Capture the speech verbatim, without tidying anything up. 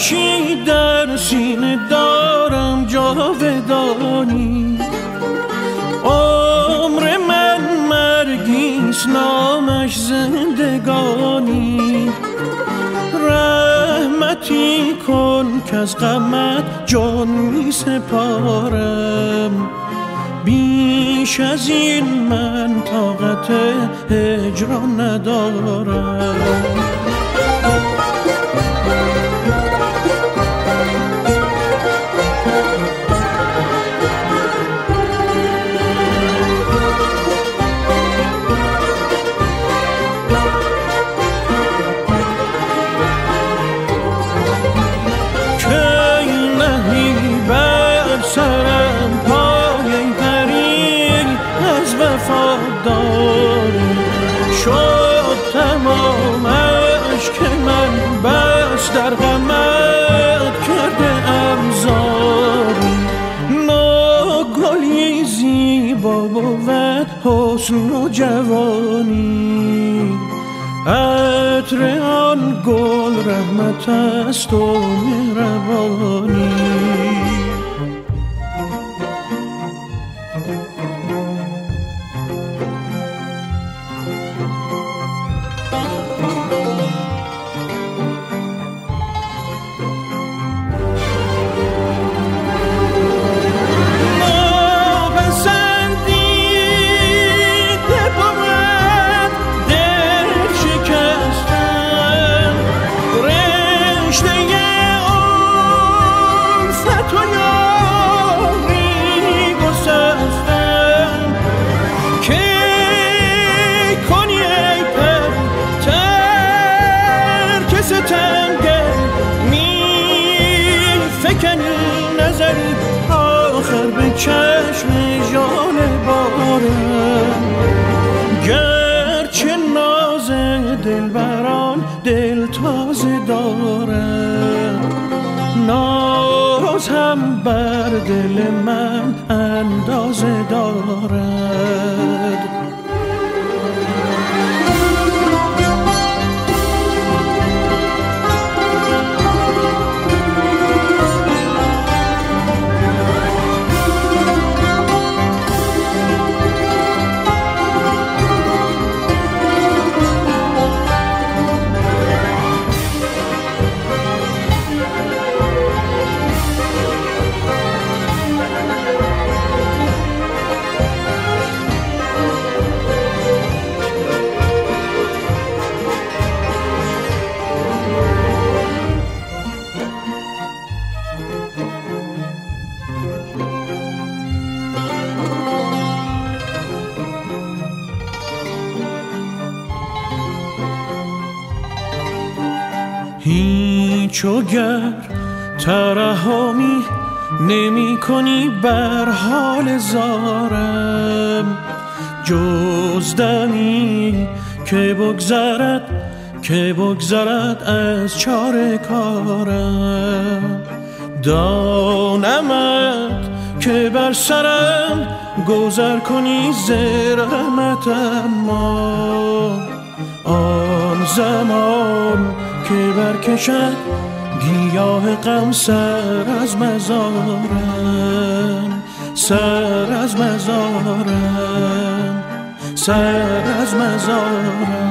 آتشی در سینه دارم جاودانی، عمر من مرگیست نامش زندگانی. رحمتی کن که از غمت جان می سپارم، بیش از این من طاقت هجران ندارم. شد تمامش که من بس در غمت کرده ام زاری. ناگلی زیبا بود حسن و جوانی، عطر آن گل رحمت است و مهربانی. چشم جان بارم گرچه ناز دلبران دل تازه دارم، ناز هم بر دل من اندازه دارد. هیچ اگر ترحمی نمی کنی بر حال زارم، جز دمی که بگذرد که بگذرد از چاره کارم. دانمت که بر سرم گذر کنی ز رحمت، اما آن زمان که برکشد گیاه غم سر از مزارم، سر از مزارم، سر از مزارم.